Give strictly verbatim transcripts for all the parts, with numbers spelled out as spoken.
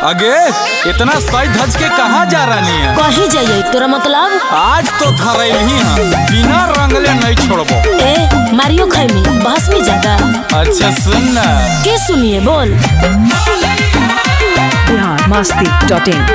अगे इतना सही धज के कहाँ जा रही है? कहीं जाइए तोरा मतलब? आज तो धरई है, बिना रंगले नहीं छोड़बो। ए मारियो खाई में बहस में ज्यादा। अच्छा सुन ना। के सुनिए बोल। Bihar Masti dot in.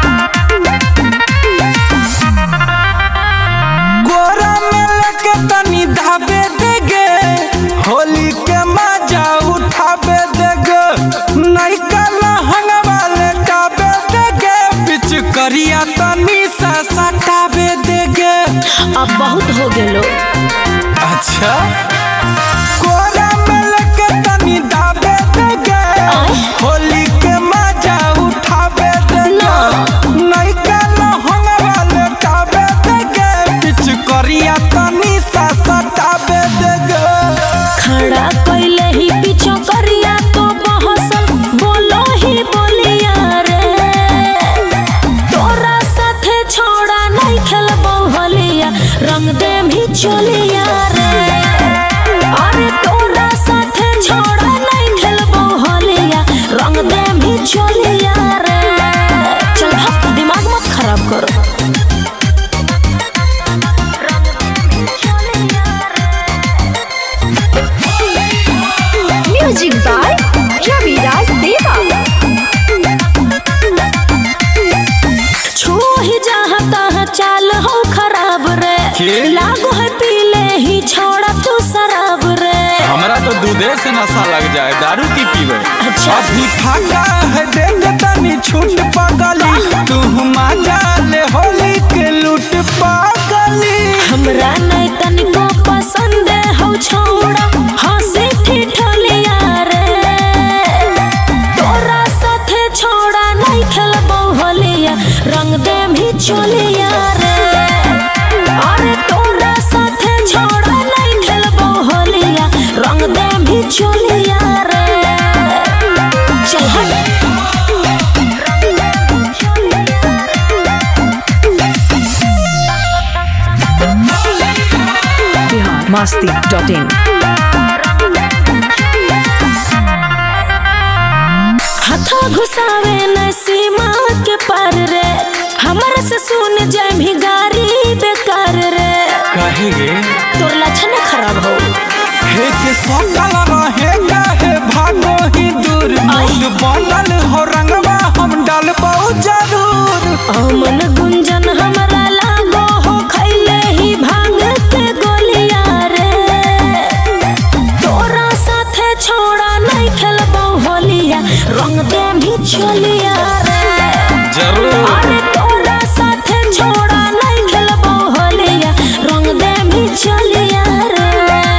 गोरा में लेके तनी धाबे देगे, होली के मजा उठाबे देगे, नहीं काला हंगवा लेटाबे देगे, बिच करिया तनी सा सटाबे देगे। अब बहुत हो गेलो। अच्छा गोरा में लेके तनी धाबे देगे, होली के मजा उठाबे देगे, नहीं काला हंगवा लेटाबे देगे, बिच करिया तनी सा सटाबे देगे। खड़ा कैले ही पीछो करिया तो बहसल बोलो ही बोलिया रे, तोरा साथे छोड़ा नहीं खेलबो होलिया, रंग देम ही चलिया रे। अरे तोरा साथे छोड़ा नहीं खेलबो होलिया, रंग देम ही चलिया रे। चल भाग, दिमाग मत खराब करो। म्यूजिक बाय रविराज देवा। छू ही जहाँ तहाँ चाल हो खराब रे, लागो है पीले ही छोड़ा तू शराब रे। हमरा तो दूधे से नशा लग जाए, दारू की पीवे। अच्छा अभी फाका है देख तनी छूट पगली, तू मजा ले होली के लूट पागली। हमरा नहीं तनिको पसंद हो छोड़ा हंसी ठिठोलिया रे, तोरा साथे छोड़ा नहीं खेलबो होलिया, रंग देम ही चलिया रे। अरे तोरा साथे छोड़ा नहीं खेलबो होलिया, रंग देम ही चलिया रे। चल हट। Bihar Masti dot in. हथा घुसावे न सीमा के पार रे, हमरा से सुन जाए भी गारी बेकार रे। कहेगे तोर लक्षण खराब हो। हे के सकल रहे काहे भागो ही दूर, मूड बनल हो रंगवा हम डालबो जरूर। अमन गुंजन हमरा लागो हो खैले ही भांग के गोलिया रे, तोरा साथे छोड़ा नहीं खेलबो होलिया, रंग देम भी चलिया रे। जरूर। अरे तोरा साथे छोड़ा नहीं खेलबो होलिया, रंग देम भी चलिया रे।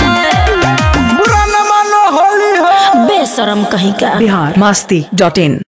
बुरा न मानो होली हो। बेशरम कहीं का। बिहार मस्ती डॉट इन।